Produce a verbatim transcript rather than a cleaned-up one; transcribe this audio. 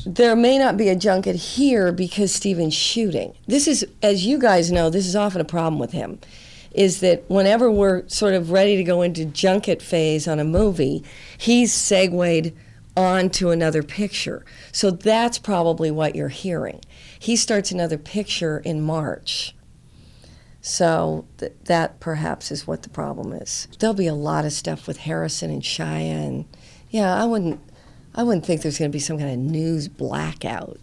There may not be a junket here because Steven's shooting. This is, as you guys know, this is often a problem with him, is that whenever we're sort of ready to go into junket phase on a movie, he's segued on to another picture. So that's probably what you're hearing. He starts another picture in March. So th that perhaps is what the problem is. There'll be a lot of stuff with Harrison and Shia, and yeah, I wouldn't, I wouldn't think there's going to be some kind of news blackout.